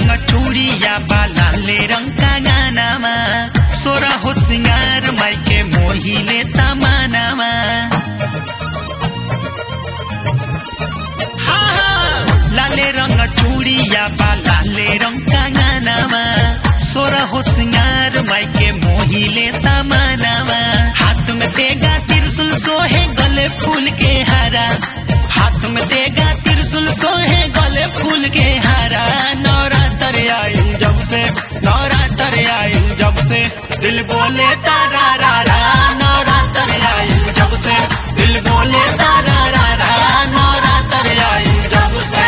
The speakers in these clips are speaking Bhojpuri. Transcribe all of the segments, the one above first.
रंग चूड़िया बाला ले रंग का गानामा सोरा हो सिंगार माइके मोहिले तमानामा लाले रंग चूड़िया बाला ले रंग का गानामा सोरा हो सिंगार माइके मोहिले तमानामा हाथ में देगा त्रिशूल सोहे गले फूल के हारा हाथ में देगा त्रिशूल सोहे गले फूल के हारा नवरात्र आई जब से नवरात्र आई जब से दिल बोले तारा रा रा नवरात्र आई जब से दिल बोले तारा रा रा नवरात्र आई जब से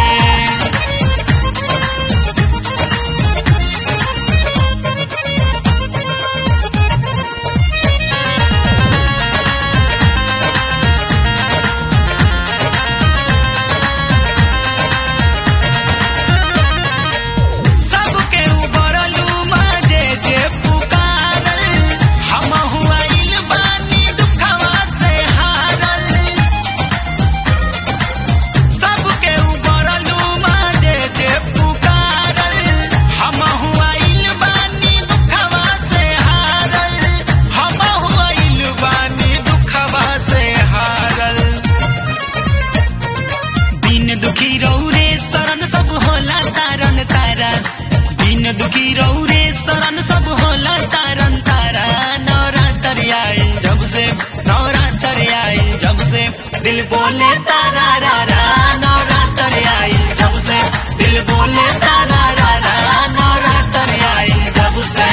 दुखी रौरे शरण सब होला तारन तारा दिन दुखी रौरे शरण सब होला तारन तारा नवरात्र आई जब से नवरात्र आई जब से दिल बोले तारा रा रा नवरात्र आई जब से दिल बोले तारा रा रा नवरात्र आई जब से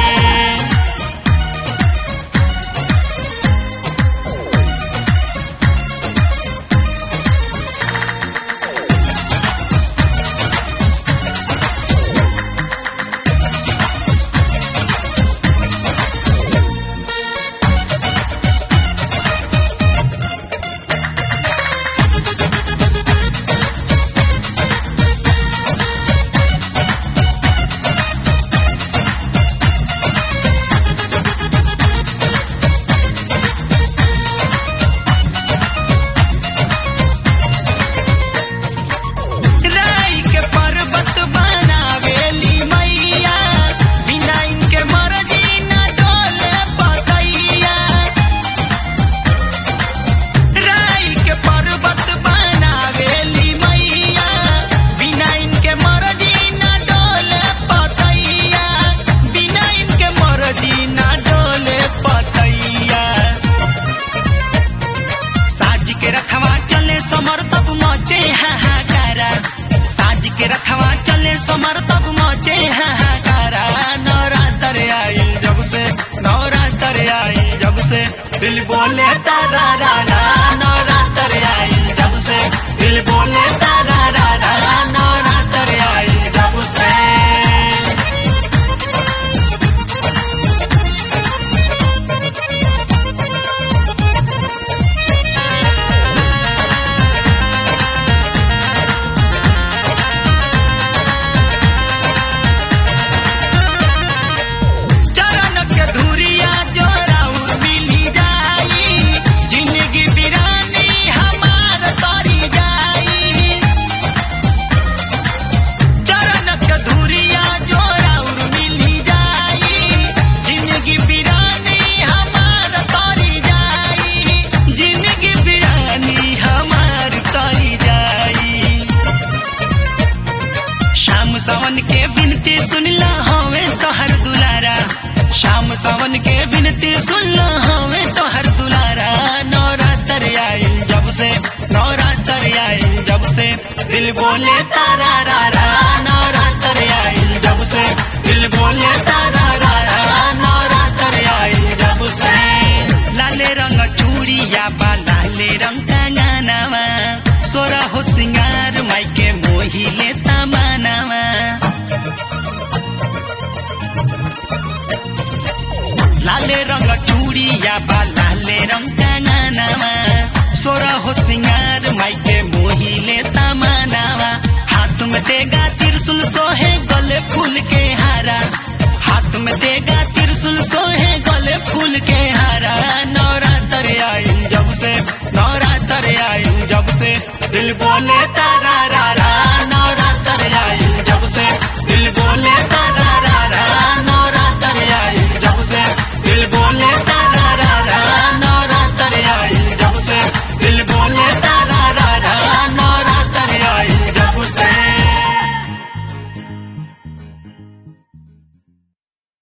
रखवा चले समर तब मचे हाहाकारा नवरात्र आई जब से नवरात्र आई जब से दिल बोले तारा रा रा नवरात्र आई जब से दिल बोले तारा रा रा नवरात्र आई जब से सावन के बिनती सुनला होवे तो हर दुलारा शाम सावन के बिनती सुनला होवे तो हर दुलारा नवरात्र आई जब से नवरात्र आई जब से दिल बोले तारा रा रा नवरात्र आई जब से दिल बोले तारा रा रा नवरात्र आई जब से लाले रंग चूड़िया बाला ले रंग का गानामा सोरा हो सिंगार माइके मोहिले तमानामा लाले रंग चूड़िया बाला ले रंग का गानामा सोरा हो सिंगार माइके मोहिले तमानामा हाथ में देगा त्रिशूल सो